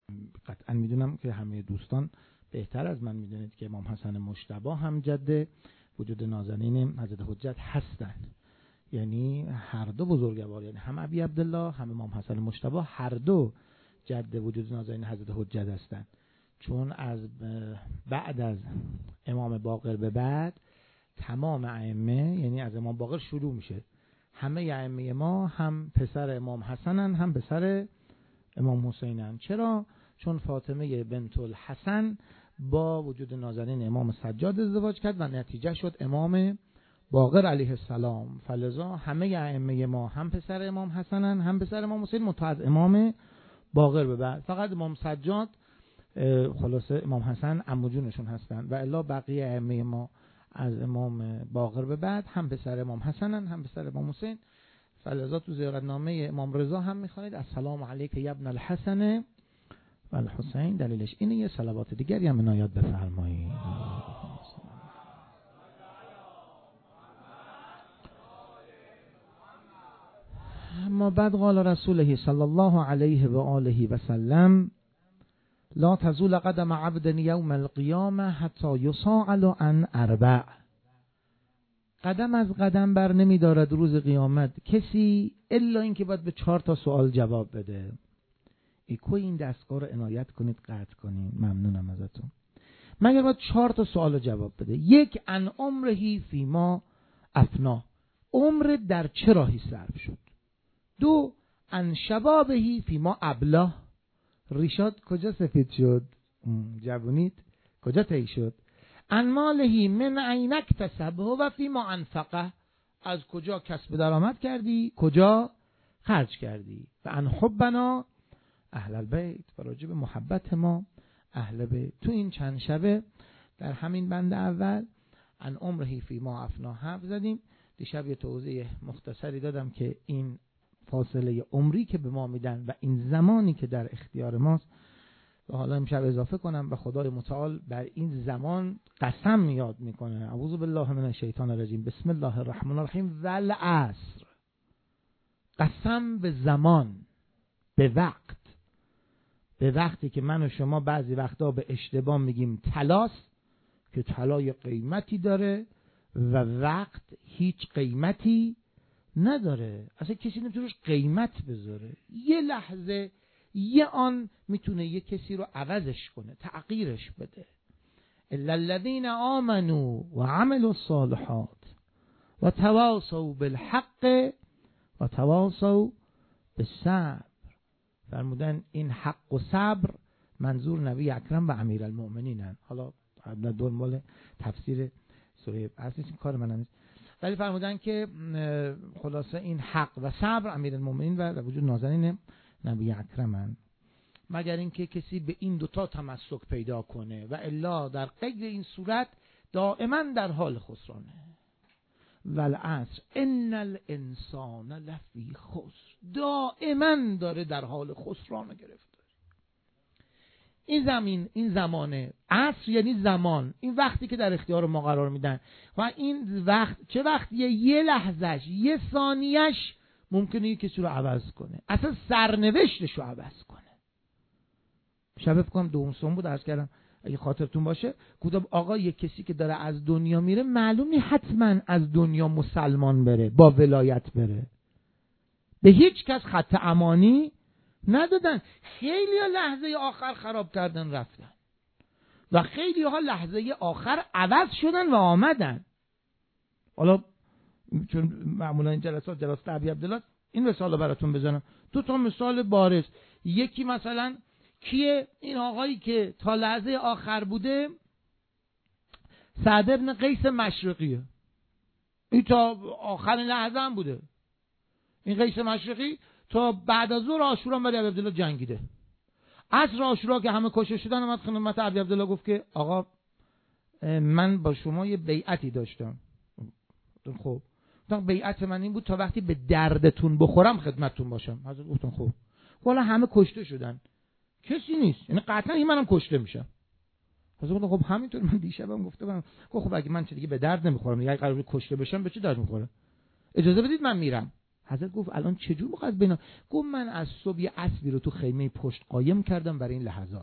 قطعا میدونم که همه دوستان بهتر از من میدونید که امام حسن مجتبی هم جد وجود نازنین حضرت حجت هستند. یعنی هر دو بزرگوار، یعنی هم ابی عبدالله هم امام حسن مجتبی هر دو جد وجود نازنین حضرت حجت هستند. چون از بعد از امام باقر به بعد تمام ائمه، یعنی از امام باقر شروع میشه، همه ائمه ما هم پسر امام حسنن هم پسر امام حسینن. چرا؟ چون فاطمه بنت الحسن با وجود نازنین امام سجاد ازدواج کرد و نتیجه شد امام باقر علیه السلام. فلذا همه ائمه ما هم پسر امام حسنن هم پسر امام حسین، منتها از امام باقر به بعد فقط امام سجاد خلاصه امام حسن عمو جونشون هستن و الا بقیه ائمه ما از امام باقر به بعد هم پسر امام حسنن هم پسر امام حسین. فلذا تو زیارتنامه امام رضا هم میخوانید السلام علیک یا ابن الحسن و الحسین. دلیلش اینه. یه صلوات دیگری هم عنایت بفرمایید. اما بعد قال رسوله صلی الله علیه و آله و سلم لا تزول قدم عبد یوم القیامه حتی یسأل عن اربع. قدم از قدم بر نمی دارد روز قیامت کسی الا اینکه باید به 4 سوال جواب بده. این دستگاه رو عنایت کنید، قطع کنید، ممنونم ازتون. مگر باید 4 سوال جواب بده. 1 عن عمره فیما افنا، عمر در چه راهی صرف شد. 2 عن شبابه فیما ابله، ریشات کجا سفید شد، جوونیت کجا طی شد. عن ماله من عین اکتسبه و فیما انفقه، از کجا کسب درآمد کردی، کجا خرج کردی. و عن حبنا اهل البیت، و راجع به محبت ما اهل بیت. تو این چند شبه در همین بند اول عن عمره فیما افنا حرف زدیم. دیشب یه توضیح مختصری دادم که این فاصله عمری که به ما میدن و این زمانی که در اختیار ماست، و حالا امشب اضافه کنم و خدای متعال بر این زمان قسم یاد میکنه. اعوذ بالله من الشیطان الرجیم، بسم الله الرحمن الرحیم، والعصر، قسم به زمان، به وقت، به وقتی که من و شما بعضی وقتا به اشتباه میگیم طلاست، که طلای قیمتی داره و وقت هیچ قیمتی نداره، اصلا کسی نمیتونه قیمت بذاره. یه لحظه، یه آن میتونه یه کسی رو عوضش کنه، تغییرش بده. الا الذين آمنوا و عملوا الصالحات و تواصوا بالحق و تواصوا بالصبر. فرمودن این حق و صبر منظور نبی اکرم و امیرالمؤمنینن. حالا دور مال تفسیر سوره اصلی کار من نیست، ولی فرمودن که خلاصه این حق و صبر امیرالمؤمنین و وجود نازنین نبی اکرمن، مگر اینکه کسی به این 2 تمسک پیدا کنه و الا در غیر این صورت دائما در حال خسرانه. والعصر ان الانسان لفی خسر، دائما داره در حال خسران گرفته. این زمانه عصر یعنی زمان، این وقتی که در اختیار ما قرار میدن و این وقت چه وقتیه؟ یه لحظهش، یه ثانیهش ممکنه یه کسی رو عوض کنه، اصلا سرنوشتش رو عوض کنه. شب فکر کنم 2 بود عرض کردم اگه خاطرتون باشه، گفتم آقا یه کسی که داره از دنیا میره معلوم نیست حتما از دنیا مسلمان بره، با ولایت بره. به هیچ کس خط امانی ندادن. خیلی ها لحظه آخر خراب کردن رفتن و خیلی ها لحظه آخر عوض شدن و آمدن. حالا چون معمولا این جلسات ابی عبدالله، این مثال براتون بزنم. 2 مثال بارز. یکی مثلا کیه؟ این آقایی که تا لحظه آخر بوده، سعد بن قیس مشرقیه. این تا آخرین لحظه هم بوده. این قیس مشرقی تا بعد از ظهر عاشورا با ابی عبدالله جنگیده. عصر عاشورا که همه کشته شدن، اومد خدمت ابی عبدالله گفت که آقا من با شما یه بیعتی داشتم. خب بیعت من این بود تا وقتی به دردتون بخورم خدمتتون باشم. حضرت گفتن خب. حالا همه کشته شدن، کسی نیست، یعنی قطعا این منم کشته میشم. حضرت گفتن خب همینطور من دیشبم گفتم خب اگه من چه دیگه به درد نمیخورم، دیگه قراره کشته بشم به چه درد میخوره؟ اجازه بدید من میرم. حضرت گفت الان چجور میخواد بینا؟ گفت من از صبح یه اسبی رو تو خیمه پشت قایم کردم برای این لحظات.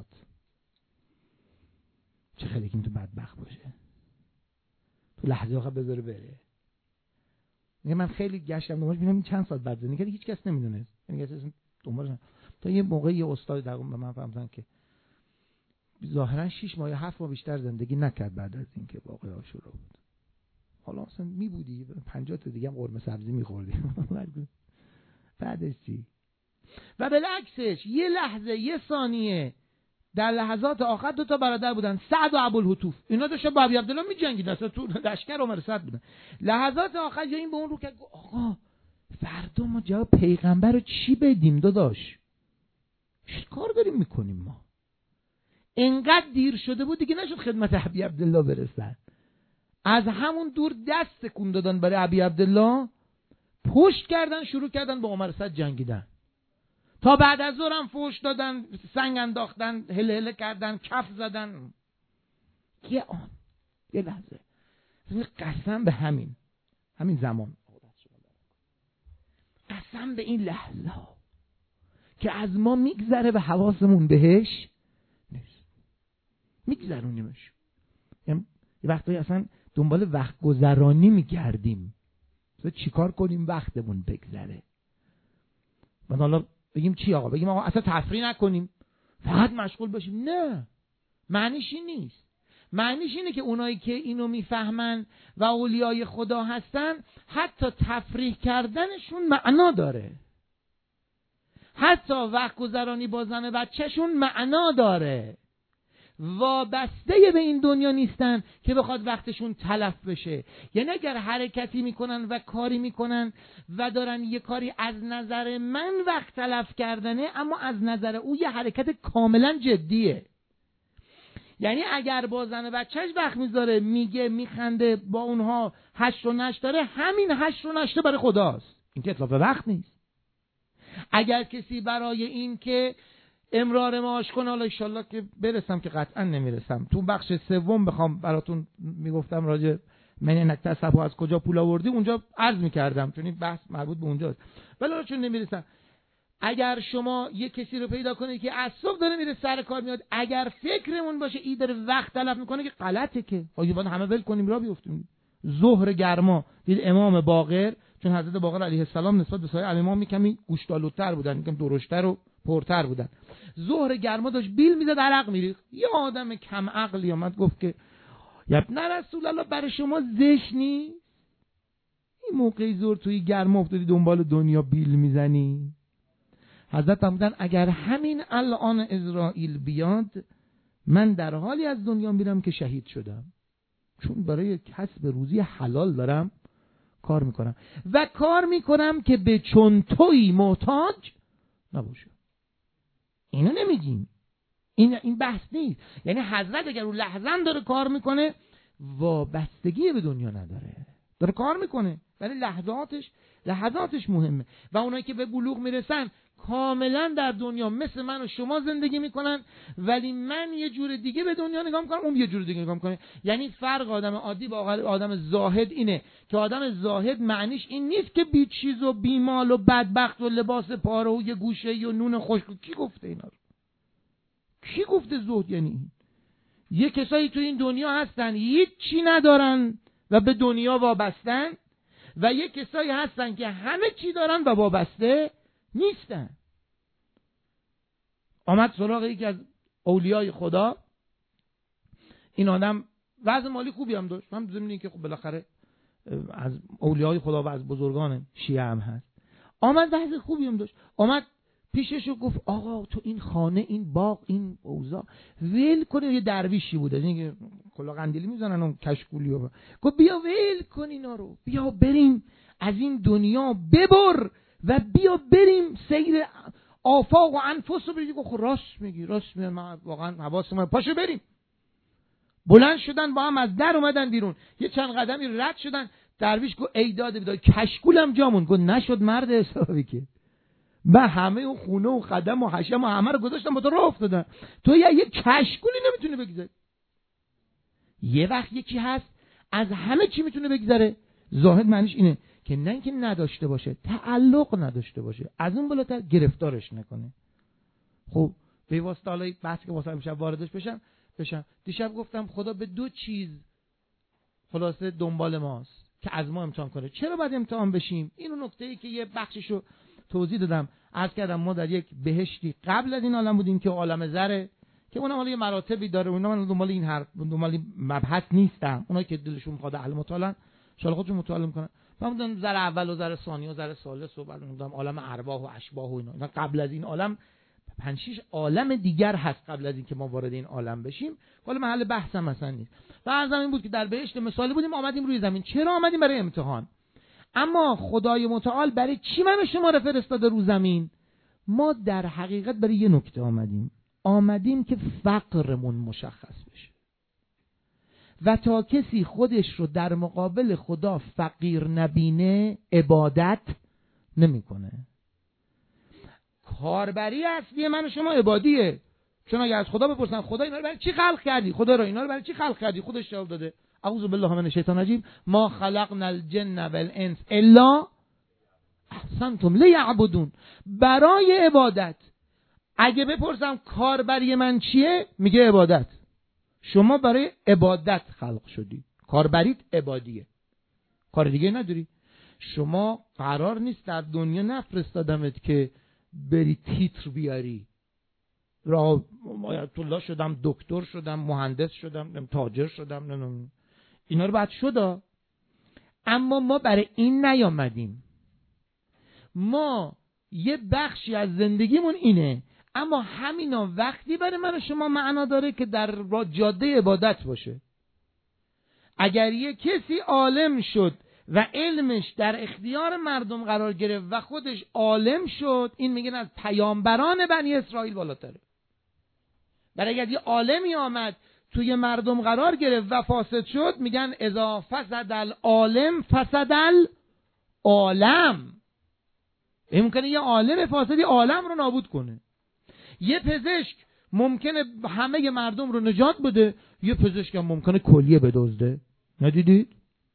چه خیلی که این تو بدبخت باشه تو لحظه آخر بذاره بره. میگه من خیلی گشتم دنبالش، ببینم چند ساعت بعد زندگی کرد، هیچ کس نمیدونه، یعنی اصلا دنبالش. تا یه موقع یه استاد در به من فهموندن که ظاهرا 6 ماه یا 7 ماه بیشتر زندگی نکرد بعد از اینکه واقعه عاشورا بود. حالا اصلا میبودی 50 تا دیگه هم قرمه سبزی میخوردی. بعدش چی؟ و بالعکسش یه لحظه، یه ثانیه، در لحظات آخر 2 تا برادر بودن، سعد و ابوالهتوف، اینا داشتن با ابی عبدالله میجنگیدن، اصلا تو لشکر عمر سعد بودن. لحظات آخر یا این به اون رو که آقا فردا ما جواب پیغمبر رو چی بدیم داداش؟ چی کار داریم میکنیم ما؟ انقدر دیر شده بود دیگه نشد خدمت ابی عبدالله برسن. از همون دور دست تکون دادن برای ابی عبدالله، پشت کردن، شروع کردن با عمر سعد جنگیدن. تا بعد از ظهر هم فوش دادن، سنگ انداختن، هله هله کردن، کف زدن. یه لحظه قسم به همین زمان، قسم به این لحظه که از ما میگذره و حواسمون بهش نیست، میگذرونیمش. یه وقتایی اصلا دنبال وقت گذرانی میگردیم، چی کار کنیم وقتمون بگذره. و حالا بگیم چی آقا؟ بگیم آقا اصلا تفریح نکنیم، فقط مشغول باشیم؟ نه، معنیش این نیست. معنیش اینه که اونایی که اینو میفهمن و اولیای خدا هستن، حتی تفریح کردنشون معنا داره، حتی وقت گذرانی با زن بچهشون معنا داره. وابسته به این دنیا نیستن که بخواد وقتشون تلف بشه. یعنی اگر حرکتی میکنن و کاری میکنن و دارن یه کاری از نظر من وقت تلف کردنه، اما از نظر او یه حرکت کاملا جدیه. یعنی اگر با زن بچهش وقت میذاره، میگه، میخنده، با اونها حشر و نشر داره، همین حشر و نشر برای خداست، این که اطلاف وقت نیست. اگر کسی برای این که امرار معاش کنه، حالا انشالله که برسم که قطعا نمیرسم، تو بخش سوم بخوام براتون میگفتم راجع من نکتسبو از کجا پول آوردی، اونجا عرض میکردم چون این بحث مربوط به اونجاست، ولی چون نمیرسم. اگر شما یک کسی رو پیدا کنید که از صبح داره میره سر کار میاد، اگر فکرمون باشه این داره وقت تلف میکنه، که غلطه، که باید همه ول کنیم راه بیفتیم. ظهر گرما دید امام باقر، چون حضرت باقر علیه السلام نسبت به سایر امام کمی گوشتالوتر بودن، یکم درشتر و پرتر بودن. ظهر گرما داشت بیل میزد، عرق میریخت. یه آدم کم عقلی اومد گفت که یا ابن رسول الله برای شما زشت نیست این موقعی ظهر توی گرما افتادی دنبال دنیا بیل میزنی؟ حضرت فرمودن اگر همین الان اسرائیل بیاد، من در حالی از دنیا میرم که شهید شدم، چون برای کسب روزی حلال دارم کار میکنم و کار میکنم که به چون تویی محتاج نباشه. اینو نمیگیم، این بحث نیست. یعنی حضرت اگر اون لحظه داره کار میکنه، وابستگی به دنیا نداره، داره کار میکنه، ولی لحظاتش مهمه. و اونایی که به بلوغ میرسن کاملا در دنیا مثل من و شما زندگی میکنن، ولی من یه جور دیگه به دنیا نگاه میکنم، اون یه جور دیگه نگاه میکنه. یعنی فرق آدم عادی با آدم زاهد اینه که آدم زاهد معنیش این نیست که بی چیز و بی مال و بدبخت و لباس پاره و یه گوشه و نون خشک. کی گفته اینا رو؟ کی گفته زهد یعنی این؟ یه کسایی تو این دنیا هستن هیچ چی ندارن و به دنیا وابستن، و یه کسایی هستن که همه چی دارن و وابسته نیستن. آمد سراغ یکی از اولیای خدا، این آدم وضع مالی خوبی هم داشت، هم زمینی که خب بالاخره از اولیای خدا و از بزرگان شیعه هم هست. آمد وضع خوبی هم داشت، آمد پیشش و گفت آقا تو این خانه، این باغ، این اوضاع ول کنی. یه درویشی بود، این که کلا قندیلی میزنن اون کشکولی و گفت بیا ول کن اینا رو، بیا بریم از این دنیا ببر و بیا بریم سیر آفاق و انفس رو بریم. گفت راست میگی، من واقعا حواسم پاشو بریم. بلند شدن با هم از در اومدن بیرون، یه چند قدمی رد شدن. درویش گفت ای داده بیداد کشکولم جامون. گفت نشد مرد حسابی که من همه اون خونه و قدم و حشم و همه رو گذاشتم با تو راه افتادن، تو یه کشکولی نمیتونه بگذاری. یه وقت یکی هست از همه چی میتونه بگذره. زاهد معنیش اینه که نه اینکه نداشته باشه، تعلق نداشته باشه، از اون بالاتر گرفتارش نکنه. خب به واسطه حالا بحثی که واسه امشب واردش بشم دیشب گفتم خدا به دو چیز خلاصه دنبال ماست که از ما امتحان کنه. چرا باید امتحان بشیم؟ این نکته‌ای که یه بخششو توضیح دادم، عرض کردم ما در یک بهشتی قبل از این عالم بودیم که عالم ذره، که اونم حالا یه مراتبی داره. اونا من دنبال این مبحث نیستم، اونایی که دلشون میخواد اهل مطالعه ان شاء الله خودشون مطالعه میکنن. من میدونم ذره اول و ذره ثانی و ذره ثالث و بعد میدونم عالم ارواح و اشباح و اینا قبل از این عالم 5-6 عالم دیگر هست قبل از اینکه ما وارد این عالم بشیم. حالا محل بحثم مثلا نیست. و عرضم این بود که در بهشت مثالی بودیم، آمدیم روی زمین. چرا آمدیم؟ برای امتحان. اما خدای متعال برای چی من شما رو فرستاده رو زمین؟ ما در حقیقت برای یه نکته آمدیم که فقرمون مشخص بشه و تا کسی خودش رو در مقابل خدا فقیر نبینه عبادت نمیکنه. کاربری اصلی من و شما عبادیه. چون اگه از خدا بپرسن خدا اینا رو برای چی خلق کردی؟ خدا رو اینا رو برای چی خلق کردی؟ خودش جواب داده اعوذ بالله من الشیطان الرجیم ما خلقنا الجن والانس الا احسنتم لیعبدون. برای عبادت. اگه بپرسم کاربری من چیه؟ میگه عبادت. شما برای عبادت خلق شدی، کاربریت عبادیه، کار دیگه نداری. شما قرار نیست در دنیا نفرستادمت که بری تیتر بیاری، را آیت الله شدم، دکتر شدم، مهندس شدم، تاجر شدم، اینا رو بعد شد. اما ما برای این نیامدیم. ما یه بخشی از زندگیمون اینه، اما همینا وقتی برای من و شما معنا داره که در جاده عبادت باشه. اگر یه کسی عالم شد و علمش در اختیار مردم قرار گرفت و خودش عالم شد، این میگن از پیامبران بنی اسرائیل بالاتره. برای اگر یه عالمی آمد توی مردم قرار گرفت و فاسد شد، میگن اذا فسد العالم فسد العالم. این ممکنه یه عالم فاسدی عالم رو نابود کنه. یه پزشک ممکنه همه مردم رو نجات بده، یه پزشک هم ممکنه کلیه بدزده. ندیدید؟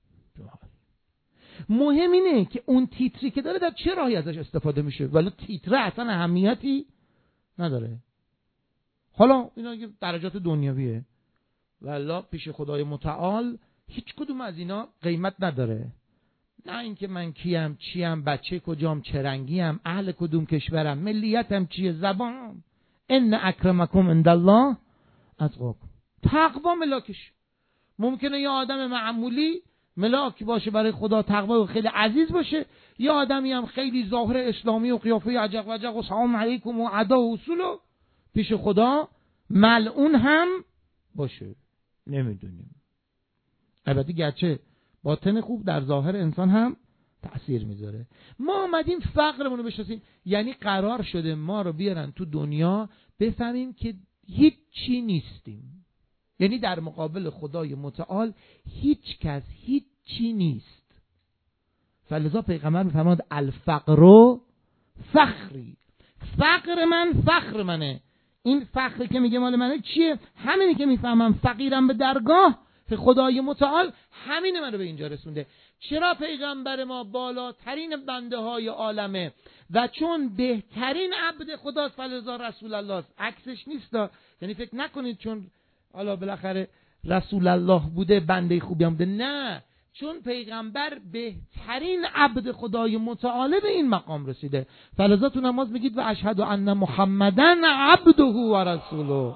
مهم اینه که اون تیتری که داره در چه راهی ازش استفاده میشه، ولی تیتره اصلا اهمیتی نداره. حالا اینا درجات دنیویه، والله پیش خدای متعال هیچ کدوم از اینا قیمت نداره. نه اینکه من کیم، چیم، بچه کجام، چه رنگیم، اهل کدوم کشورم، ملیتم چیه، زبانم. ان اکرمکم عند الله اتقاکم. تقوا ملاکش. ممکنه یه آدم معمولی ملاک باشه برای خدا، تقوا خیلی عزیز باشه، یه آدمی هم خیلی ظاهر اسلامی و قیافه عجق و عجق و سلام علیکم و ادا و اصول و پیش خدا ملعون هم باشه. نمیدونیم. البته گرچه باطن خوب در ظاهر انسان هم تأثیر میذاره. ما آمدیم فقرمون رو بشناسیم. یعنی قرار شده ما رو بیارن تو دنیا بفهمیم که هیچ چی نیستیم. یعنی در مقابل خدای متعال هیچ کس هیچ چی نیست. فلذا پیغمبر میفرماد الفقر فخری. فقر من فخر منه. این فخری که میگه مال منه چیه؟ همینی که میفهمم فقیرم به درگاه خدای متعال، همین منو به اینجا رسونده. چرا پیغمبر ما بالاترین بنده های عالمه و چون بهترین عبد خداست فلذا رسول الله است. عکسش نیست. یعنی فکر نکنید چون حالا بالاخره رسول الله بوده بنده خوبی هم بوده. نه، چون پیغمبر بهترین عبد خدای متعال به این مقام رسیده. فلذا تو نماز میگید و اشهد ان محمدن عبده و رسوله.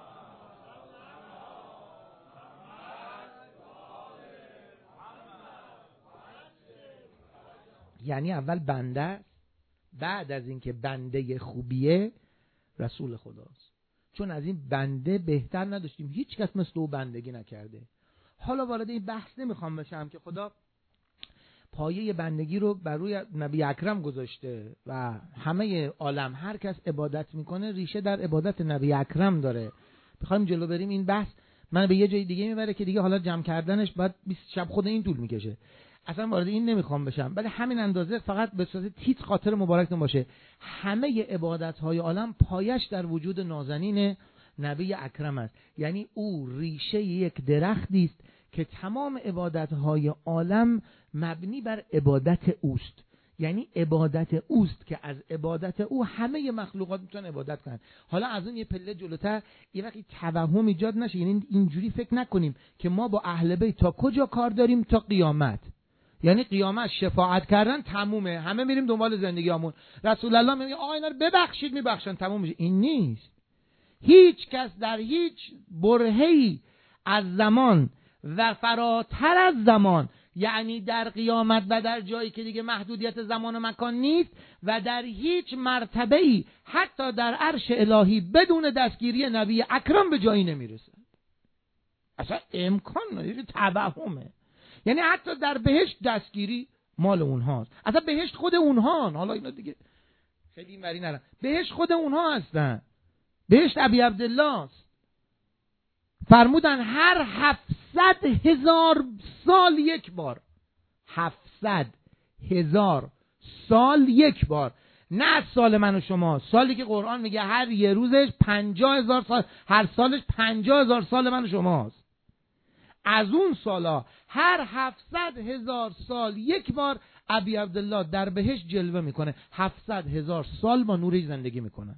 یعنی اول بنده، بعد از اینکه بنده خوبیه رسول خداست. چون از این بنده بهتر نداشتیم، هیچ کس مثل او بندگی نکرده. حالا وارد این بحث نمیخوام بشم که خدا پایه بندگی رو بر روی نبی اکرم گذاشته و همه عالم هر کس عبادت میکنه ریشه در عبادت نبی اکرم داره. بخوایم جلو بریم این بحث من به یه جای دیگه میبره که دیگه حالا جمع کردنش بعد 20 شب خود این طول میکشه. اصلا وارد این نمیخوام بشم، ولی همین اندازه فقط به صورت تیتر خاطر مبارکتون باشه. همه عبادت‌های عالم پایش در وجود نازنین نبی اکرم است. یعنی او ریشه یک درختی است که تمام عبادتهای عالم مبنی بر عبادت اوست. یعنی عبادت اوست که از عبادت او همه مخلوقات میتونن عبادت کنن. حالا از اون یه پله جلوتر یه وقتی توهم ایجاد نشه، یعنی اینجوری فکر نکنیم که ما با اهل بیت تا کجا کار داریم تا قیامت. یعنی قیامت شفاعت کردن تمومه، همه میریم دنبال زندگیامون. رسول الله میگه آقا اینا رو ببخشید، میبخشن، تموم میشه. این نیست. هیچ کس در هیچ برهه‌ای از زمان و فراتر از زمان، یعنی در قیامت و در جایی که دیگه محدودیت زمان و مکان نیست و در هیچ مرتبه‌ای حتی در عرش الهی بدون دستگیری نبی اکرم به جایی نمیرسه. اصلا امکان نداره، توهمه. یعنی حتی در بهشت دستگیری مال اونهاست. اصلا بهشت خود اونهان. حالا اینا دیگه خیلی اینوری نرن، بهشت خود اونها هستن. بهشت ابی عبدالله است. فرمودن هر 700,000 سال یک بار، 700,000 سال یک بار، نه از سال من و شما، سالی که قرآن میگه هر یه روزش 50,000 سال، هر سالش 50,000 سال من و شماست. از اون سالا هر 700,000 سال یک بار ابی عبدالله در بهشت جلوه میکنه. 700,000 سال با نورش زندگی میکنه.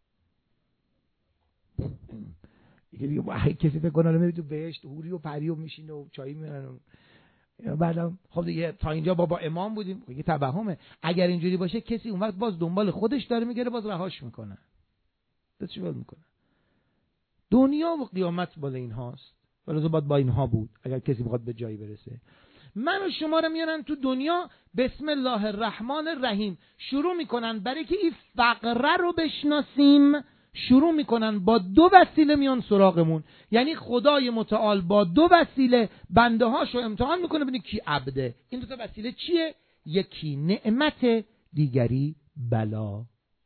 دیگه کسی فکر کنه میره تو بهشت حوری و پری و میشینه و چایی میرن. بعدم خب دیگه تا اینجا بابا امام بودیم، دیگه توهمه. اگر اینجوری باشه کسی اون وقت باز دنبال خودش داره میگره، باز رهاش میکنه. چی باید میکنه؟ دنیا و قیامت بالا اینهاست. ولی باید با اینها بود اگر کسی بخواد به جایی برسه. من و شما رو میارن تو دنیا، بسم الله الرحمن الرحیم شروع میکنن. برای که این فقره رو بشناسیم شروع میکنن با دو وسیله میان سراغمون. یعنی خدای متعال با دو وسیله بنده هاشو امتحان میکنه ببینه کی عبده. این دو تا وسیله چیه؟ یکی نعمت، دیگری بلا.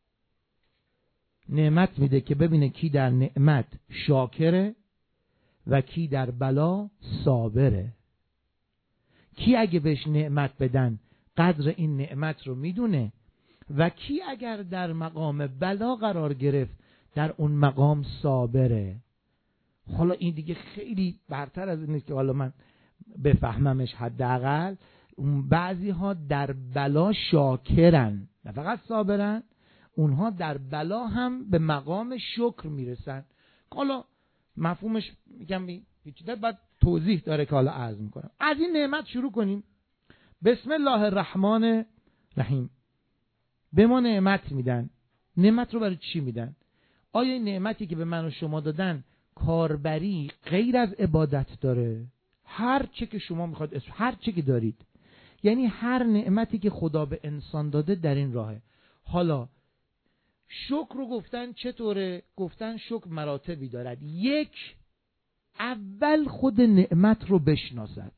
نعمت میده که ببینه کی در نعمت شاکره و کی در بلا صابره. کی اگه بهش نعمت بدن قدر این نعمت رو میدونه و کی اگر در مقام بلا قرار گرفت در اون مقام صابره. حالا این دیگه خیلی برتر از این نیست که حالا من بفهممش. حداقل بعضی ها در بلا شاکرن، نه فقط صابرن، اونها در بلا هم به مقام شکر میرسن. حالا مفهومش میگم هیچ بعد توضیح داره که حالا عرض میکنم. از این نعمت شروع کنیم. بسم الله الرحمن الرحیم. به ما نعمت میدن. نعمت رو برای چی میدن؟ آیا این نعمتی که به من و شما دادن کاربری غیر از عبادت داره؟ هر چه که شما میخواد، هر چه که دارید، یعنی هر نعمتی که خدا به انسان داده در این راهه. حالا شکر رو گفتن چطوره؟ گفتن شکر مراتبی دارد. یک، اول خود نعمت رو بشناسد.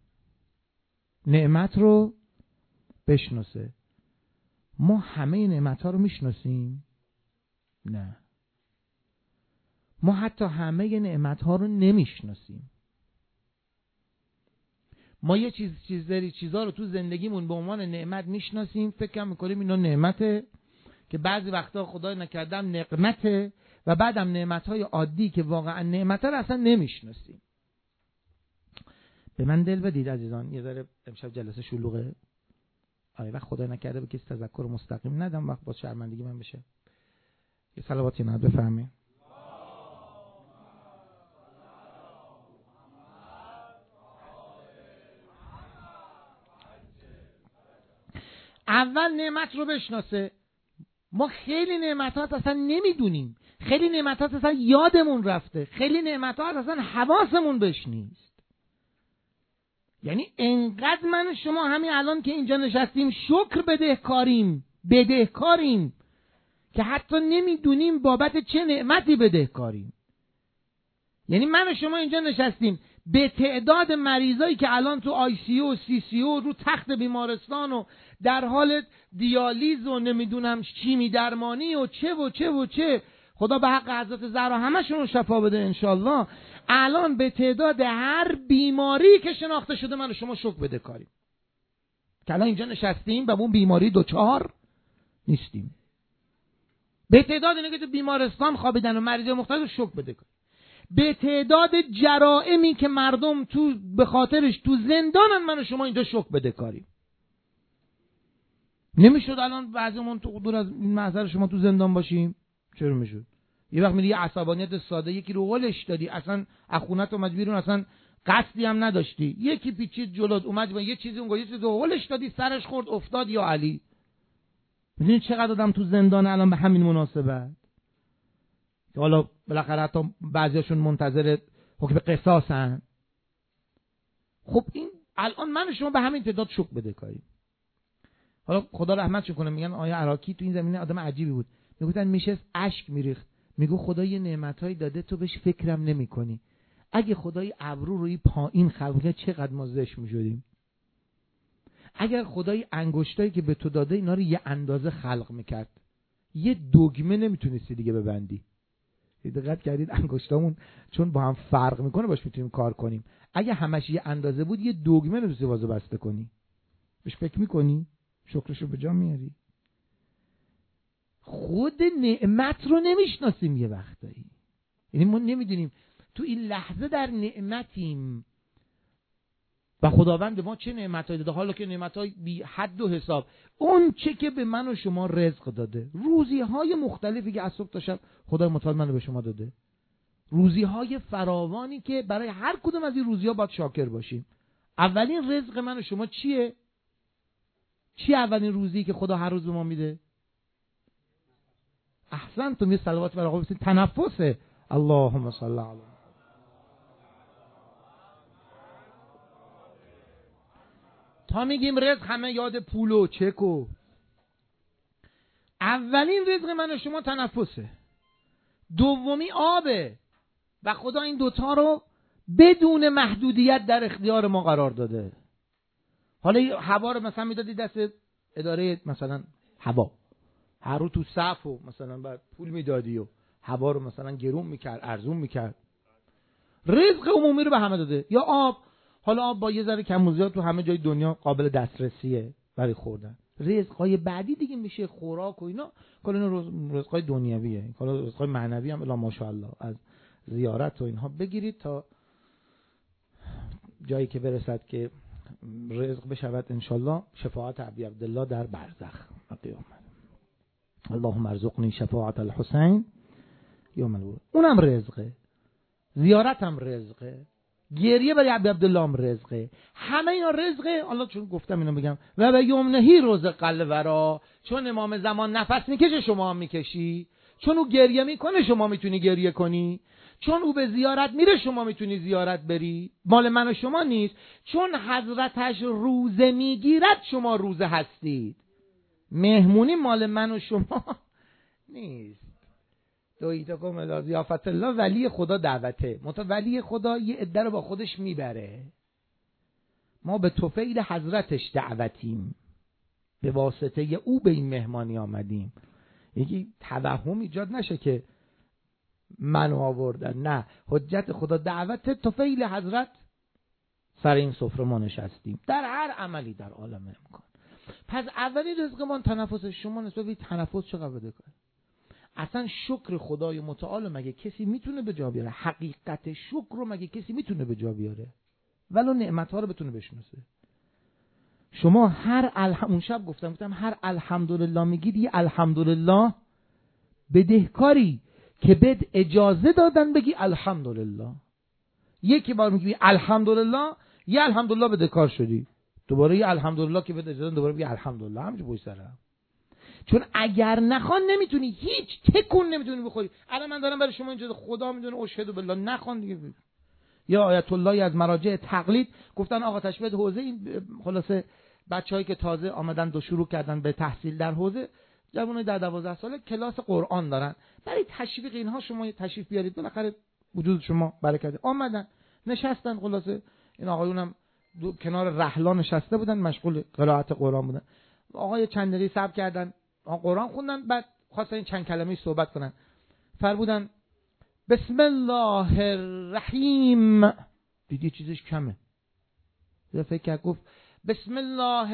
نعمت رو بشناسه. ما همه نعمت ها رو میشناسیم؟ نه. ما حتی همه نعمت ها رو نمیشناسیم. ما یه چیزا رو تو زندگیمون به عنوان نعمت میشناسیم، فکر میکنیم اینا نعمته، که بعضی وقتا خدای نکردم نقمته، و بعدم نعمت‌های عادی که واقعا نعمته رو اصلا نمیشناسیم. به من دل بدید عزیزان، یه ذره امشب جلسه شلوغه. آره وقت خدای نکرده به کسی تذکر مستقیم ندم، وقت با شرمندگی من بشه. یه صلواتی نهاد بفرمایید. اول نعمت رو بشناسه. ما خیلی نعمتات اصلا نمیدونیم، خیلی نعمتات اصلا یادمون رفته، خیلی نعمتات اصلا حواسمون بهش نیست. یعنی انقدر من و شما همین الان که اینجا نشستیم شکر بدهکاریم که حتی نمیدونیم بابت چه نعمتی بدهکاریم. یعنی من و شما اینجا نشستیم به تعداد مریضایی که الان تو ICU و CCU رو تخت بیمارستان و در حال دیالیز و نمیدونم شیمی درمانی و چه خدا به حق حضرت زهرا همشون رو شفا بده انشالله. الان به تعداد هر بیماری که شناخته شده من و شما شکر بدهکاریم که الان اینجا نشستیم به اون بیماری دوچار نیستیم. به تعداد اینا که تو بیمارستان خوابیدن و مریضای مختلف شکر بدهکاریم. به تعداد جرائمی که مردم به خاطرش تو زندانن من و شما اینجا شوک بدهکاریم. نمیشد الان بعضیمون تو دور از این محضر شما تو زندان باشیم؟ چرا میشد؟ یه وقت میری یه عصبانیت ساده یکی رو قولش دادی، اصلا اخونت اومد بیرون، اصلا قصدی هم نداشتی، یکی پیچید جلوت اومد با یه چیزی اون یه چیزی قولش دادی، سرش خورد افتاد یا علی. میدونید چقدر آدم تو زندان الان به همین مناسبت که حالا بالاخره حتی بعضیاشون منتظر حکم قصاصن. خب این الان من و شما به همین تعداد شوک بدهکاریم. حالا خدا رحمتش کنه، میگن آیا عراقی تو این زمینه آدم عجیبی بود، میگفتن میشه اشک میریخت، میگو خدا یه نعمتایی داده تو بهش فکرم نمی‌کنی. اگه خدای ابرو روی پایین خلق کرد چقدر ما زشت می‌شدیم. اگر خدای انگشتایی که به تو داده اینا رو یه اندازه خلق میکرد، یه دگمه نمیتونستی دیگه ببندی. دقت کردید انگشتامون چون با هم فرق میکنه باش میتونیم کار کنیم. اگه همش یه اندازه بود یه دگمه نمیتونستی واسه بسته کنی. بهش فکر میکنی؟ شکرشو به جا میاری؟ خود نعمت رو نمیشناسیم یه وقتایی. یعنی ما نمیدونیم تو این لحظه در نعمتیم و خداوند به ما چه نعمتایی داده، حالا که نعمتای بی حد و حساب. اون چه که به من و شما رزق داده، روزی‌های مختلفی که از صبح تا شب خدای متعال منو به شما داده، روزی‌های فراوانی که برای هر کدوم از این روزی‌ها باید شاکر باشیم. اولین رزق من و شما چیه؟ چی اولین روزی که خدا هر روز به ما میده؟ احسنتم، یه صلوات بر آقا بسید. تنفسه. اللهم صل علی. تا میگیم رزق همه یاد پول و چک و اولین رزق من و شما تنفسه، دومی آبه و خدا این دوتا رو بدون محدودیت در اختیار ما قرار داده. حالا هوا رو مثلا میدادی دست اداره مثلا هوا، هر رو تو صف و مثلا بعد پول میدادی و هوا رو مثلا گرون میکرد ارزون میکرد. رزق عمومی رو به همه داده. یا آب، حالا آب با یه ذره کم و زیاد تو همه جای دنیا قابل دسترسیه برای خوردن. رزقای بعدی دیگه میشه خوراک و اینا، کلا اینا رزقای دنیویه. حالا رزقای معنوی هم الا ماشاءالله از زیارت و اینها بگیرید تا جایی که برسد که رزق بشود انشالله شفاعت ابی عبدالله در برزخ و قیامت. اللهم ارزقنی شفاعت الحسین یوم الورود. اونم رزقه، زیارت هم رزقه، گریه برای ابی عبدالله هم رزقه، همه اینا رزقه. حالا چون گفتم اینو بگم و به یمنهی رزق الورا، چون امام زمان نفس میکشه شما هم میکشی، چون او گریه میکنه شما میتونی گریه کنی، چون او به زیارت میره شما میتونی زیارت بری. مال من و شما نیست، چون حضرتش روزه میگیرد شما روزه هستید. مهمونی مال من و شما نیست. دویتکم الی ضیافت الله، ولی خدا دعوته. ولی خدا یه عده رو با خودش میبره، ما به طفیل حضرتش دعوتیم، به واسطه او به این مهمانی آمدیم. یکی توهم ایجاد نشه که منو آوردن، نه، حجت خدا دعوت طفیل حضرت سر این سفره ما نشستیم در هر عملی در عالم امکان. پس اولی رزقمان تنفس. شما نسبت به تنفس چقدر بده کن؟ اصلا شکر خدای متعال مگه کسی میتونه به جا بیاره؟ حقیقت شکر رو مگه کسی میتونه به جا بیاره؟ ولو نعمت‌ها رو بتونه بشناسه. شما اون شب گفتم هر الحمدلله میگید، یه الحمدلله بدهکاری که بد اجازه دادن بگی الحمدلله. یکی بار میگی الحمدلله، یه الحمدلله بدهکار شدی، دوباره یه الحمدلله که بد اجازه دادن دوباره بگی الحمدلله. همینجوری پشت سرم. چون اگر نخوان نمیتونی، هیچ تکون نمیتونی بخوری. الان من دارم برای شما اینجا خدا میدونه اشهد بالله، نخوان دیگه. یا آیت الله از مراجع تقلید گفتن آقا تشبیه حوزه، این خلاصه بچه‌هایی که تازه آمدن و شروع کردن به تحصیل در حوزه، جوانای در 12 ساله کلاس قرآن دارن، برای تشویق اینها شما تشریف بیارید، بالاخره وجود شما برکت. آمدن نشستن، خلاصه این آقایونم کنار رحلا نشسته بودن مشغول قرائت قرآن بودن. آقای چند دقیقه صبر کردن، قرآن خوندن، بعد خواستن چند کلمه صحبت کنن. فرمودن بسم الله الرحیم. دیدی چیزش کمه، فکر کرد گفت بسم الله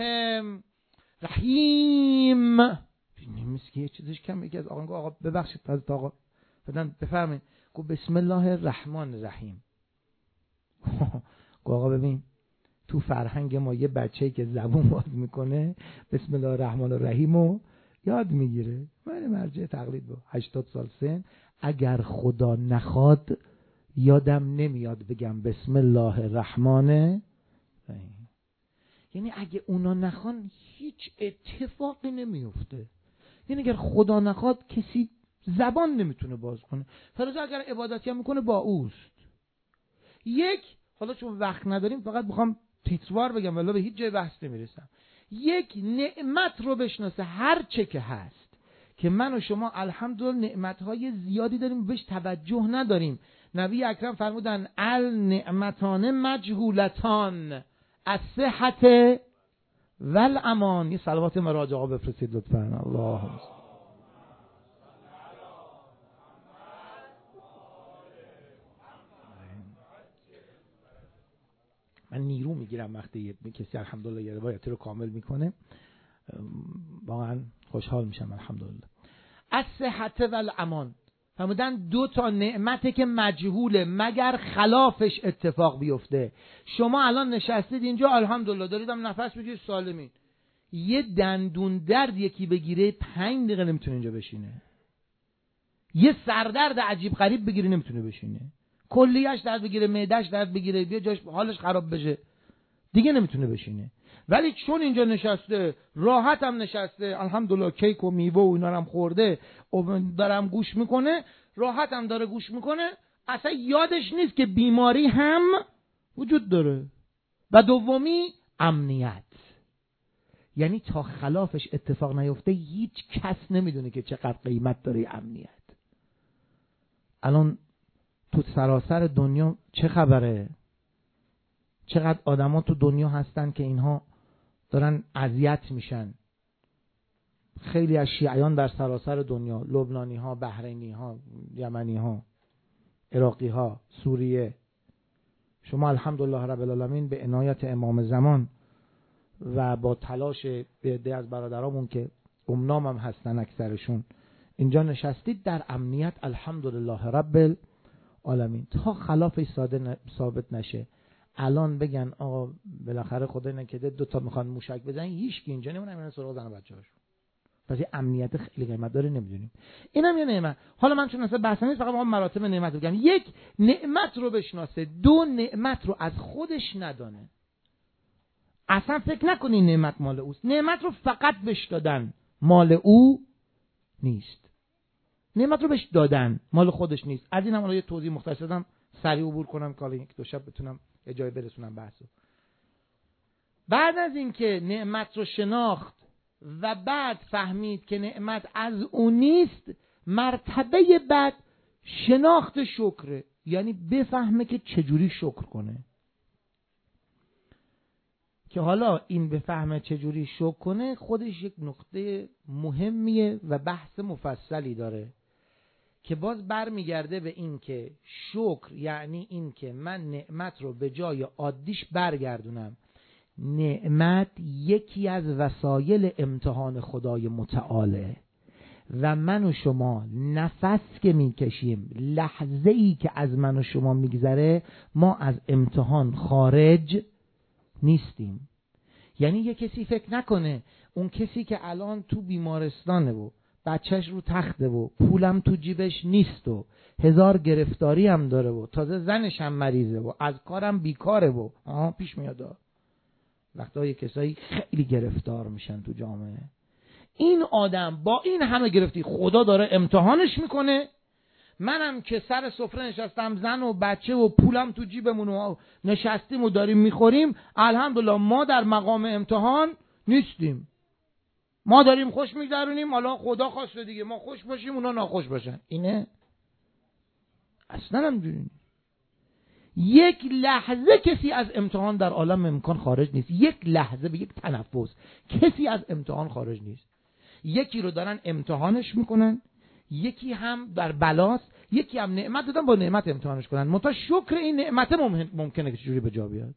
الرحیم، نمیشه که چیزش کمه. یکی از آقا گفت آقا ببخشید حضرت آقا، بدن بفرمایید. گفت بسم الله الرحمن الرحیم. آقا ببین تو فرهنگ ما یه بچه‌ای که زبون باز میکنه بسم الله الرحمن الرحیم رو یاد میگیره. من مرجع تقلید با 80 سال سن، اگر خدا نخواد یادم نمیاد بگم بسم الله الرحمن الرحیم. یعنی اگه اونا نخوان هیچ اتفاقی نمیفته. یعنی اگر خدا نخواد کسی زبان نمیتونه باز کنه. فرض اگر عبادتی هم میکنه با اوست. حالا چون وقت نداریم فقط میخوام تیتروار بگم ولی به هیچ جای بحث نمیرسم. یک نعمت رو بشناسه هر چه که هست که من و شما الحمدلله نعمتهای زیادی داریم بهش توجه نداریم. نبی اکرم فرمودن النعمتان مجهولتان الصحت والامان. یه صلوات مراجعه بفرستید لطفا. اللهم من نیرو میگیرم وقتی کسی الحمدلله یه روایتی رو کامل میکنه، واقعا خوشحال میشم الحمدلله. الصحت والامان فرمودن 2 نعمته که مجهوله مگر خلافش اتفاق بیفته. شما الان نشستید اینجا الحمدلله داریدم نفس میگیرید سالمین. یه دندون درد یکی بگیره 5 دقیقه نمیتونه اینجا بشینه. یه سردرد عجیب غریب بگیره نمیتونه بشینه. کلیه‌اش درد بگیره، معده‌اش درد بگیره، بیا جاش حالش خراب بشه دیگه نمیتونه بشینه. ولی چون اینجا نشسته راحت هم نشسته الحمدلله کیک و میوه و اینا هم خورده و دارم گوش میکنه، راحت هم داره گوش میکنه، اصلا یادش نیست که بیماری هم وجود داره. و دومی امنیت. یعنی تا خلافش اتفاق نیفته هیچ کس نمیدونه که چقدر قیمت داره امنیت. الان تو سراسر دنیا چه خبره؟ چقدر آدما تو دنیا هستن که اینها دارن اذیت میشن. خیلی از شیعیان در سراسر دنیا، لبنانی ها، بحرینی ها، یمنی ها، عراقی ها، سوریه. شما الحمدلله رب العالمین به عنایت امام زمان و با تلاش بعضی از برادرامون که گمنام هم هستن اکثرشون اینجا نشستید در امنیت الحمدلله رب العالمین تا خلافش ثابت نشه. الان بگن آقا بالاخره خدا نکرده 2 میخوان موشک بزنن، هیچ کی اینجا نمونه سراغ زن بچه‌هاشون. پس این امنیت خیلی قیمت داره نمیدونیم. اینم یه نعمت. حالا من چون اصلا بحث نیست فقط مراتب نعمت بگم. 1 نعمت رو بشناسه، 2 نعمت رو از خودش ندانه. اصلا فکر نکنی نعمت مال اوست. نعمت رو فقط بهش دادن، مال او نیست. نعمت رو بهش دادن، مال خودش نیست. از اینم حالا یه توضیح مختصر بدم سریع عبور کنم که حالا 1-2 شب بتونم یه جای برسونم بحثو. بعد از اینکه نعمت رو شناخت و بعد فهمید که نعمت از اون نیست، مرتبه بعد شناخت شکره. یعنی بفهمه که چجوری شکر کنه. که حالا این بفهمه چجوری شکر کنه خودش یک نقطه مهمیه و بحث مفصلی داره که باز برمیگرده به این که شکر یعنی این که من نعمت رو به جای عادیش برگردونم. نعمت یکی از وسایل امتحان خدای متعاله و من و شما نفس که میکشیم، لحظه ای که از من و شما میگذره، ما از امتحان خارج نیستیم. یعنی یه کسی فکر نکنه اون کسی که الان تو بیمارستانه و بچهش رو تخته و پولم تو جیبش نیست و 1000 گرفتاری هم داره و تازه زنش هم مریضه و از کارم بیکاره و پیش میاد وقتا یه کسایی خیلی گرفتار میشن تو جامعه. این آدم با این همه گرفتی خدا داره امتحانش میکنه. منم که سر سفره نشستم، زن و بچه و پولم تو جیبمون و نشستیم و داریم میخوریم، الحمدلله ما در مقام امتحان نیستیم. ما داریم خوش میگذرونیم، حالا خدا خواسته دیگه ما خوش باشیم اونا ناخوش باشن. اینه اصلا همجوری. یک لحظه کسی از امتحان در عالم امکان خارج نیست. یک لحظه به یک تنفس کسی از امتحان خارج نیست. یکی رو دارن امتحانش میکنن، یکی هم در بلاست، یکی هم نعمت دادن با نعمت امتحانش کنن. منتها شکر این نعمت ممکنه که چجوری به جا بیاد.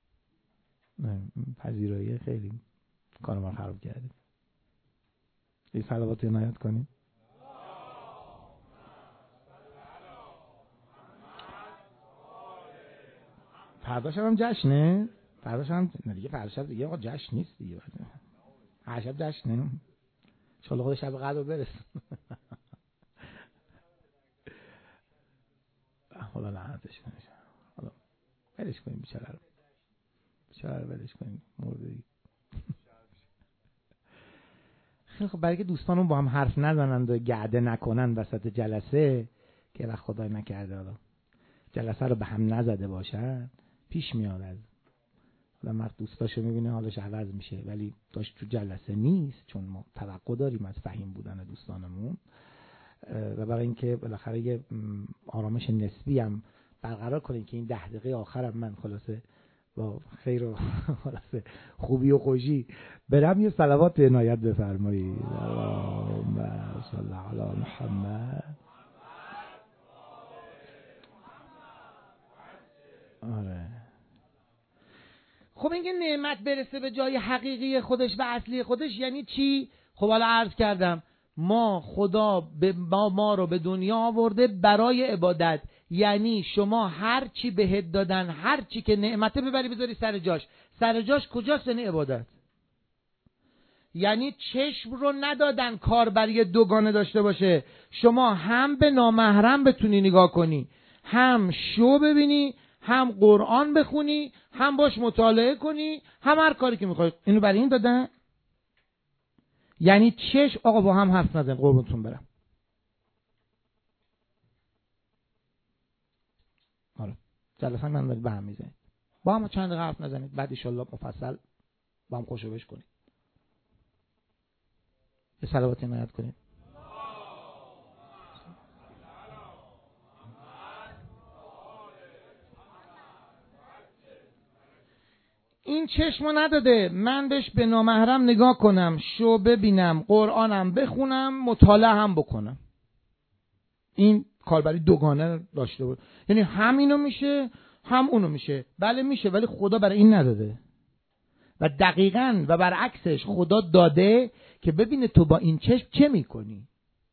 پذیرایی خیلی کار ما خراب کرده. این صلوات عنایت کنیم. فرداش هم جشنه. فرداش هم دیگه فردا دیگه آقا جشن نیست دیگه. هر شب جشنه. ان شاء الله خود شب قدر برسه. خدا لعنتش کنه. حالا ولش کنیم بیچاره رو. بیچاره ولش کنیم. مردی. خیلی خب برای که دوستانمون با هم حرف نزنند و گعده نکنن وسط جلسه که وقت خدای نکرده حالا جلسه رو به هم نزده باشن پیش میاد از حالا مرد دوستاشو میبینه حالش عوض میشه ولی داشت تو جلسه نیست چون ما توقع داریم از فهیم بودن دوستانمون و برای اینکه بالاخره یه آرامش نسبی هم برقرار کنیم که این 10 دقیقه آخرم من خلاصه با خیر و خلاصه خوبی و خوشی برم یه صلوات عنایت بفرمایید. اللهم صل علی محمد. آره خب اینکه نعمت برسه به جای حقیقی خودش و اصلی خودش یعنی چی؟ خب حالا عرض کردم خدا ما رو به دنیا آورده برای عبادت، یعنی شما هر چی بهت دادن هر چی که نعمته ببری بذاری سر جاش. سر جاش کجاست؟ یعنی عبادت. یعنی چشم رو ندادن کاربری دوگانه داشته باشه، شما هم به نامحرم بتونی نگاه کنی، هم شو ببینی، هم قرآن بخونی، هم باش مطالعه کنی، هم هر کاری که میخوای. اینو برای این دادن. یعنی چشم آقا با هم حرف نزن قربونتون برم. حالا جلسه من دارید به هم میزنید با هم چند دقیقه حرف نزنید بعد ان شاء الله مفصل با هم خوشوبش کنید. یه صلوات عنایت کنید. این چشمو نداده من بهش به نامحرم نگاه کنم، شو ببینم، قرآنم بخونم، مطالعه هم بکنم. این کاربری دوگانه داشته بود، یعنی هم اینو میشه هم اونو میشه. بله میشه ولی خدا برای این نداده و دقیقاً و برعکسش خدا داده که ببینه تو با این چشم چه میکنی.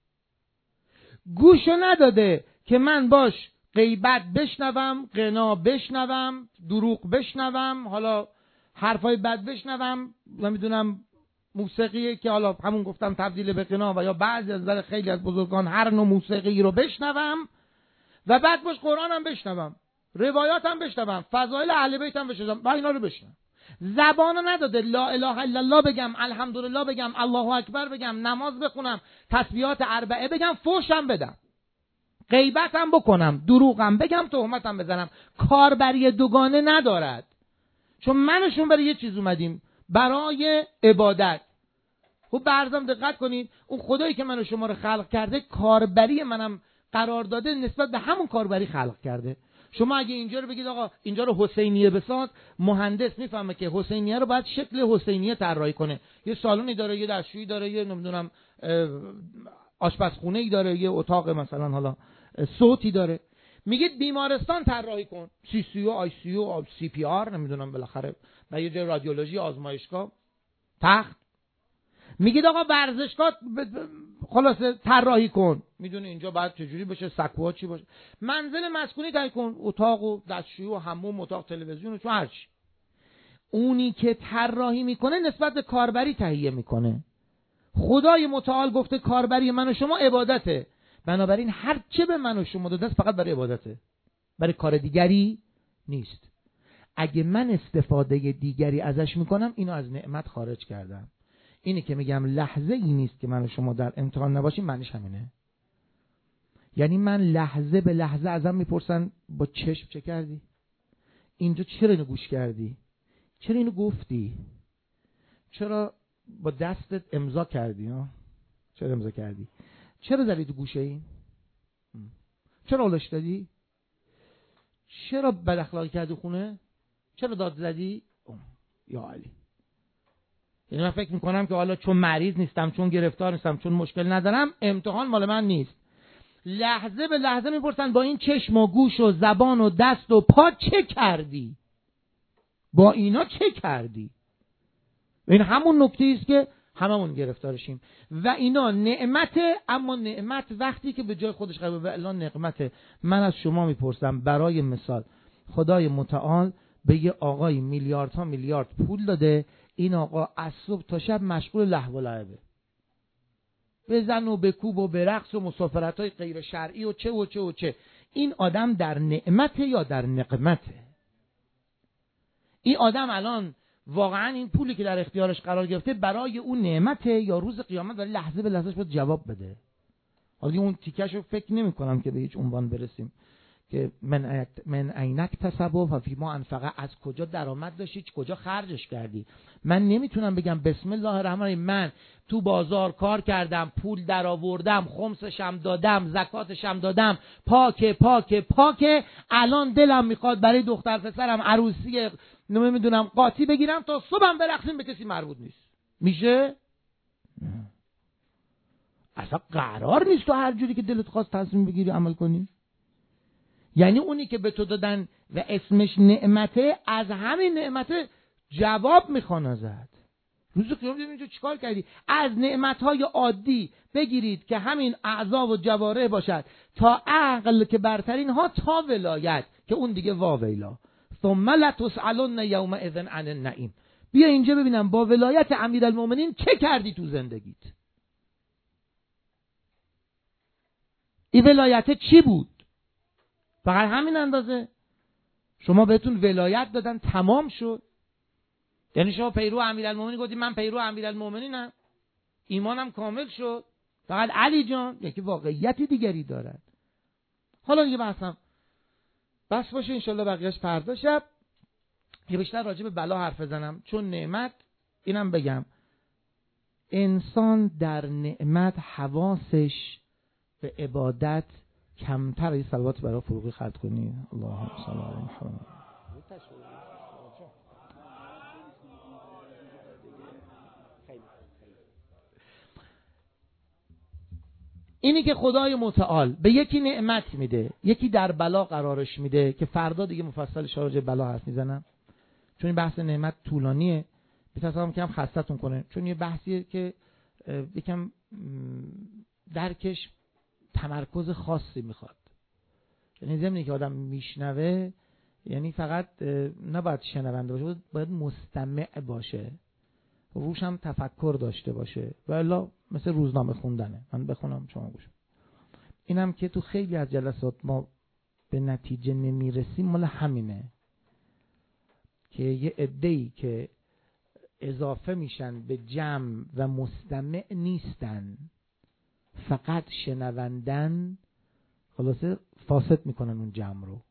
گوشو نداده که من باش غیبت بشنوم، غنا بشنوم، دروغ بشنوم، حالا حرفای بد بشنوم، نمیدونم موسیقی که حالا همون گفتم تبدیل به غنا و یا بعضی از نظر خیلی از بزرگان هر نوع موسیقی رو بشنوم و بعد باش قرآنم بشنوم، روایاتم بشنوم، فضایل اهل بیتم بشنوم و اینا رو بشنوم. زبانو نداده لا اله الا الله بگم، الحمدلله بگم، الله اکبر بگم، نماز بخونم، تسبیحات اربعه بگم، فحشم بدم، غیبتم بکنم، دروغم بگم، تهمتم بزنم. کاربری دوگانه ندارد. چون منشون برای یه چیز اومدیم، برای عبادت. خب برزم دقت کنید اون خدایی که من و شما رو خلق کرده کاربری منم قرار داده، نسبت به همون کاربری خلق کرده. شما اگه اینجا رو بگید آقا اینجا رو حسینیه بساز، مهندس میفهمه که حسینیه رو باید شکل حسینیه طراحی کنه. یه سالونی داره، یه دستشویی داره، یه نمیدونم آشپزخونه ای داره، یه اتاق مثلا حالا صوتی داره. میگید بیمارستان طراحی کن، سی سی او، آی سی او، سی پی آر، نمیدونم بالاخره و یه جای رادیولوژی، آزمایشگاه، تخت. میگید آقا ورزشگاه خلاصه طراحی کن، میدونی اینجا باید چجوری بشه، سکوها چی باشه. منزل مسکونی طراحی کن، اتاق و دستشویی و حموم، اتاق تلویزیون و چون هرچی. اونی که طراحی میکنه نسبت به کاربری تهیه میکنه. خدای متعال گفته کاربری من و شما عبادته، بنابراین هر چه به من و شما داده است فقط برای عبادته، برای کار دیگری نیست. اگه من استفاده دیگری ازش میکنم اینو از نعمت خارج کردم. اینی که میگم لحظه ای نیست که من و شما در امتحان نباشیم، معنیش همینه. یعنی من لحظه به لحظه ازم میپرسن با چشم چه کردی؟ اینجا چرا اینو گوش کردی؟ چرا اینو گفتی؟ چرا با دستت امضا کردی؟ چرا امضا کردی؟ چرا زدی تو گوشه این؟ چرا علش دادی؟ چرا بد اخلاقی کردی خونه؟ چرا داد زدی؟ یا علی. یعنی من فکر میکنم که حالا چون مریض نیستم، چون گرفتار نیستم، چون مشکل ندارم، امتحان مال من نیست. لحظه به لحظه میپرسن با این چشم و گوش و زبان و دست و پا چه کردی؟ با اینا چه کردی؟ این همون نکته است که هممون گرفتارشیم و اینا نعمته، اما نعمت وقتی که به جای خودش قرار بگیره الا نقمته. من از شما میپرسم برای مثال خدای متعال به یه آقای میلیاردها میلیارد پول داده، این آقا از صبح تا شب مشغول لهو و لعبه، به زن و به کوب و به رقص و مسافرت‌های غیر شرعی و چه و چه و چه. این آدم در نعمته یا در نقمته؟ این آدم الان واقعا این پولی که در اختیارش قرار گرفته برای اون نعمته یا روز قیامت برای لحظه به لحظهش باید جواب بده؟ حالا اون تیکشو فکر نمی کنم که به هیچ عنوان برسیم که من عینک تصبب و فی ما انفقه، از کجا درآمد داشتی کجا خرجش کردی. من نمیتونم بگم بسم الله الرحمن الرحیم من تو بازار کار کردم پول درآوردم خمسشم دادم زکاتشم دادم پاکه پاکه پاکه، الان دلم میخواد برای دختر پسرم عروسی نمیدونم قاطی بگیرم تا صبحم برقصیم، به کسی مربوط نیست. میشه؟ اصلا قرار نیست تو هر جوری که دلت خواست تصمیم بگیری عمل کنی. یعنی اونی که به تو دادن و اسمش نعمته، از همین نعمته جواب میخوان ازت. روز قیامت اینجا چیکار کردی؟ از نعمتهای عادی بگیرید که همین اعضا و جوارح باشد تا عقل که برترین ها تا ولایت که اون دیگه واویلا ثم لتسألن یومئذ عن النعیم. بیا اینجا ببینم با ولایت امیرالمومنین چه کردی تو زندگیت؟ این ولایت چی بود؟ فقط همین اندازه؟ شما بهتون ولایت دادن تمام شد؟ یعنی شما پیرو امیرالمومنین گفتید من پیرو امیرالمومنینم، ایمانم کامل شد، فقط علی جان یکی واقعیتی دیگری دارد. حالا یه بس باشه انشالله بقیهش فردا شب یه بیشتر راجع به بلا حرف بزنم، چون نعمت اینم بگم انسان در نعمت حواسش به عبادت کمتر. یه صلوات برای فروغی خرد کنی. اللهم صل علی محمد. اینی که خدای متعال به یکی نعمت میده، یکی در بلا قرارش میده که فردا دیگه مفصل راجع بلا حرف میزنم، چون این بحث نعمت طولانیه، میتونم که هم خستتون کنه، چون یه بحثیه که یکم درکش تمرکز خاصی میخواد. یعنی ضمنی که آدم میشنوه، یعنی فقط نباید شنونده باشه، باید مستمع باشه، روش هم تفکر داشته باشه، و الا مثل روزنامه خوندنه، من بخونم شما گوش. اینم که تو خیلی از جلسات ما به نتیجه نمیرسیم مال همینه که یه عده‌ای که اضافه میشن به جمع و مستمع نیستن، فقط شنوندن، خلاصه فاسد میکنن اون جمع رو.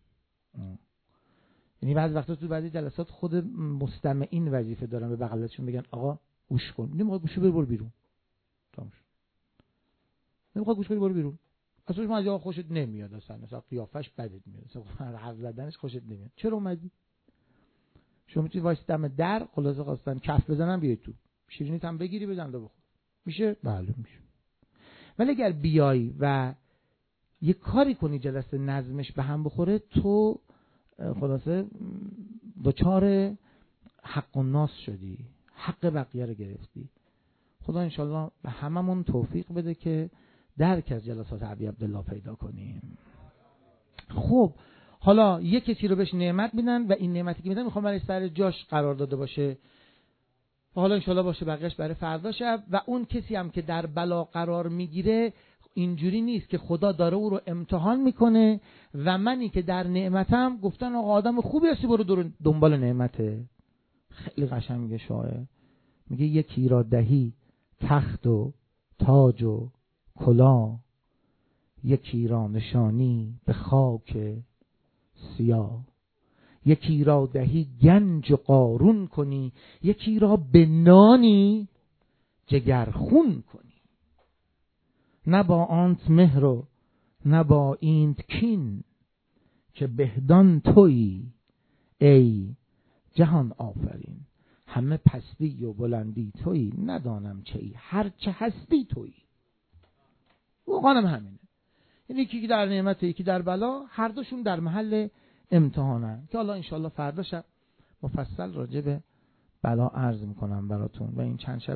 یعنی بعضی وقتا تو بعضی جلسات خود مستمعین وظیفه دارن به بغلشون بگن آقا گوش کن، نمیخواد گوشو برو بیرون، تمام شد. نمیخواد گوش برو بیرون، اصلا شما از جا خوشت نمیاد، اصلا قیافش بدت میاد، اصلا حرف زدنش خوشت نمیاد. چرا اومدی؟ شما میتونی واسه دم در خلاصه خواستن کف بزنن بیای تو، شیرینیت هم بگیری بزن بخور. میشه؟ بله میشه. ولی اگر بیای و یه کاری کنی جلسه نظمش به هم بخوره، تو خلاصه دوچار حق و ناس شدی، حق بقیه رو گرفتی. خدا انشالله به هممون توفیق بده که درک از جلسات ابی عبدالله پیدا کنیم. خب حالا یک کسی رو بهش نعمت میدن و این نعمتی که میدن میخوام برای سر جاش قرار داده باشه، و حالا انشالله باشه بقیهش برای فردا شب. و اون کسی هم که در بلا قرار میگیره اینجوری نیست که خدا داره او رو امتحان میکنه و منی که در نعمتم گفتن آقا آدم خوبی هستی برو دنبال نعمته. خیلی قشنگ میگه شاعر، میگه یکی را دهی تخت و تاج و کلاه، یکی را نشانی به خاک سیاه، یکی را دهی گنج و قارون کنی، یکی را به نانی جگرخون کنی. نه با آنت مهر و نه با اینت کین، که بهدان تویی ای جهان آفرین. همه پستی و بلندی تویی، ندانم چه ای، هر چه هستی تویی. واقعا همینه. یعنی یکی در نعمت یکی در بلا، هر دوشون در محل امتحانن که حالا انشالله فردا شب مفصل راجع به بلا عرض میکنم براتون. و این چند شبه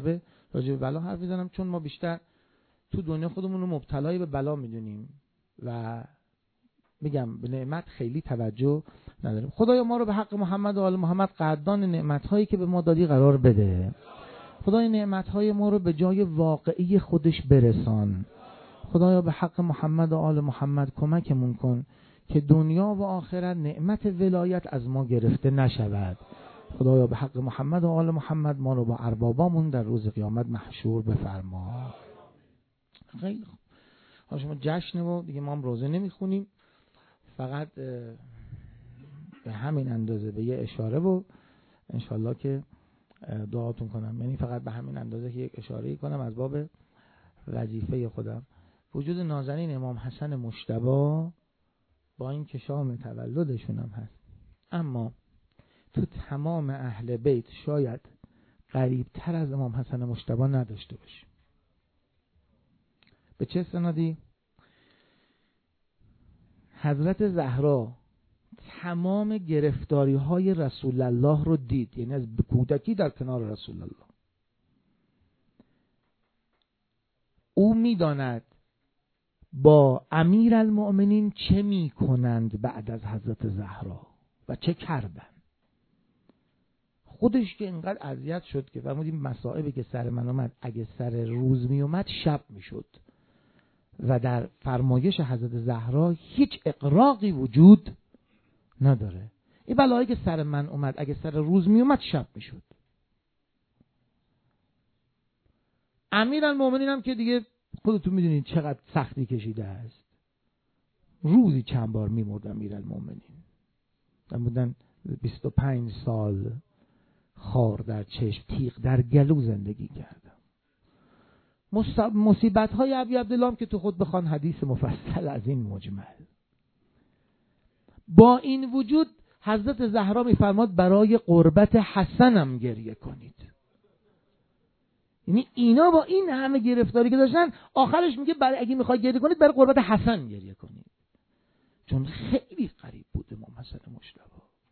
راجع به بلا حرف میزنم چون ما بیشتر تو دنیا خودمون رو مبتلای به بلا میدونیم و میگم به نعمت خیلی توجه نداریم. خدایا ما رو به حق محمد و آل محمد قدردان نعمت‌هایی که به ما دادی قرار بده. خدای نعمت‌های ما رو به جای واقعی خودش برسان. خدایا به حق محمد و آل محمد کمکمون کن که دنیا و آخرت نعمت ولایت از ما گرفته نشود. خدایا به حق محمد و آل محمد ما رو با اربابامون در روز قیامت محشور بفرما. خیلی خوب. حالا شما جشنه و دیگه ما هم روزه نمیخونیم، فقط به همین اندازه به یه اشاره و انشالله که دعاتون کنم. یعنی فقط به همین اندازه که یک اشاره کنم از باب وظیفه خودم. وجود نازنین امام حسن مجتبی با این که شام تولدشون هم هست، اما تو تمام اهل بیت شاید قریب تر از امام حسن مجتبی نداشته باشیم. به چه سندی؟ حضرت زهرا تمام گرفتاری های رسول الله رو دید، یعنی از کودکی در کنار رسول الله. او میداند با امیرالمؤمنین چه می کنند بعد از حضرت زهرا و چه کردن. خودش که اینقدر اذیت شد که فرمودیم مصائبی که سر من اومد اگه سر روز می اومد شب می شد و در فرمایش حضرت زهرا هیچ اقراقی وجود نداره. این بلایی که سر من اومد اگه سر روز می اومد شب می شد. امیرالمؤمنین هم که دیگه خودتون میدونید چقدر سختی کشیده است. روزی چند بار میمرد امیرالمؤمنین. بودن 25 سال خار در چشم، تیغ در گلو زندگی کردم. مصیبت های ابی عبدالله هم که تو خود بخوان حدیث مفصل از این مجمل. با این وجود حضرت زهرا میفرماد برای قربت حسنم گریه کنید. یعنی اینا با این همه گرفتاری که داشتن آخرش میگه برای اگه میخوای گریه کنید برای قربت حسن گریه کنید. چون خیلی غریب بود امام حسن مجتبی،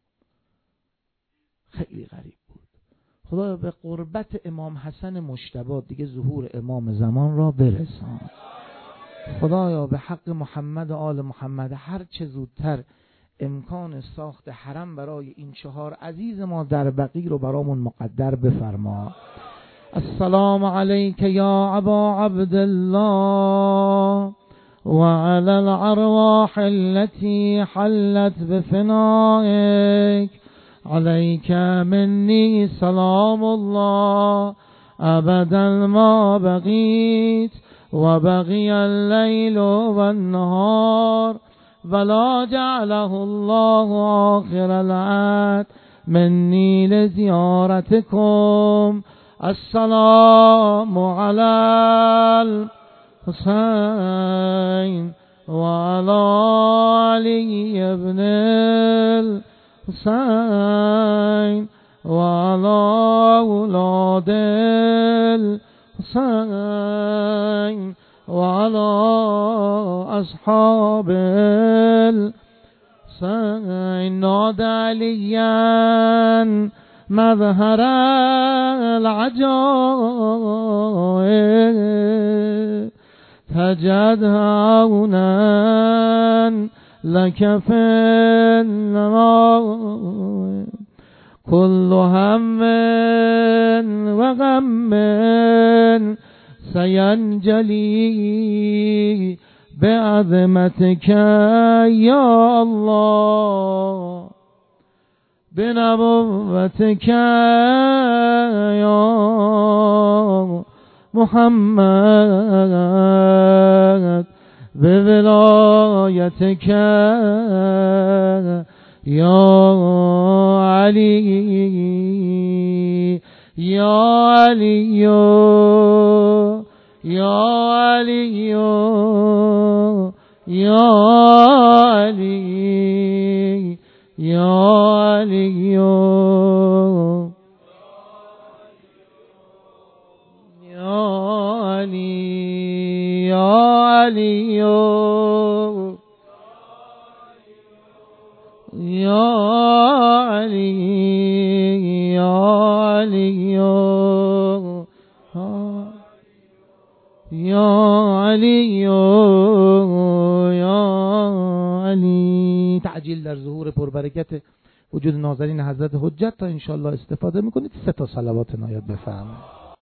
خیلی غریب بود. خدا به قربت امام حسن مجتبی دیگه ظهور امام زمان را برسان. خدایا به حق محمد و آل محمد هر چه زودتر امکان ساخت حرم برای این 4 عزیز ما در بقیع رو برامون مقدر بفرما. السلام علیک یا ابا عبدالله و علی الارواح التي حلت بفنائك عليك مني سلام الله ابدا ما بقيت و بقي الليل والنهار ولا جعله الله آخر العهد مني لزيارتكم. السلام على الحسين وعلى علي ابن الحسين وعلى أولاد الحسين وعلى أصحاب الحسين نادى عليا مظهر العجائب تجد عونا لك في النار كل هم وغم سينجلي بعظمتك يا الله بنبوتك يا محمد بولايتك يا علي يا علي يا علي يا علي يا علي يا علي يا علي يا علي يا علي یا علی یا علی. تعجیل در ظهور پربرکت وجود ناظرین حضرت حجت تا انشاءالله استفاده میکنید. 3 صلوات نایت بفرمایید.